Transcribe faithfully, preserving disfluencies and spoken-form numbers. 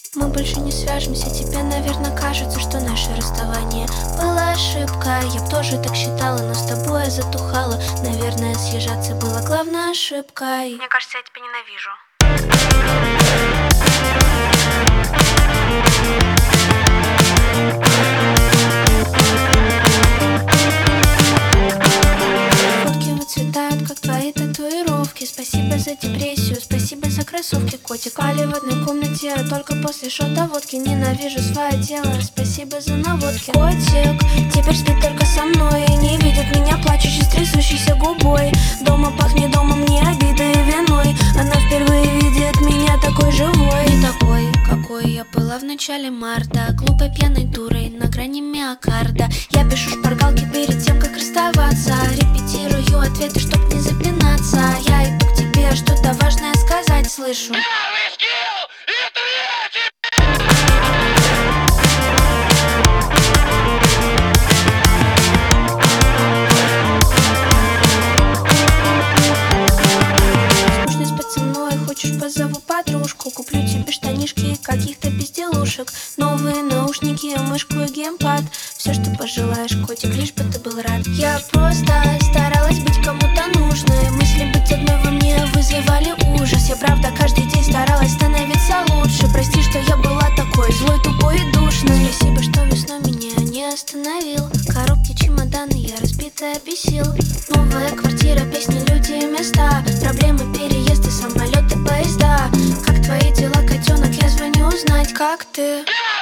Мы больше не свяжемся, тебе, наверное, кажется, что наше расставание было ошибка. Я б тоже так считала, но с тобой я затухала. Наверное, съезжаться было главной ошибкой. Мне кажется, я тебя ненавижу. Фотки выцветают, как твои татуировки. Спасибо за депрессию, спасибо за кроссовки, котик. Спали в одной комнате, только после шота водки. Ненавижу свое тело, спасибо за наводки. Котик, теперь спит только со мной и не видит меня плачущей с трясущейся губой. Дома пахнет домом, не обидой и виной. Она впервые видит меня такой живой. Не такой, какой я была в начале марта. Глупой пьяной дурой на грани миокарда. Я пишу шпаргалки перед тем, как расставаться. Репетирую ответы, чтоб не запинаться. Я иду к тебе, что-то важное сказать слышу. Скучно спать со мной, хочешь позову подружку. Куплю тебе штанишки и каких-то безделушек. Новые наушники, мышку и геймпад. Все, что пожелаешь, котик, лишь бы ты был рад. Я просто старалась быть кому-то нужной. Мысли быть одной во мне вызывали ужас. Я правда каждый день старалась становиться лучше. Прости, что я была такой злой, тупой и душной. Спасибо, что весной меня не остановил. Коробки, чемоданы, я разбитая бесил. Новая квартира, песни, люди и места. Проблемы, переезды, самолеты, поезда. Как твои дела, котенок, я звоню узнать, как ты?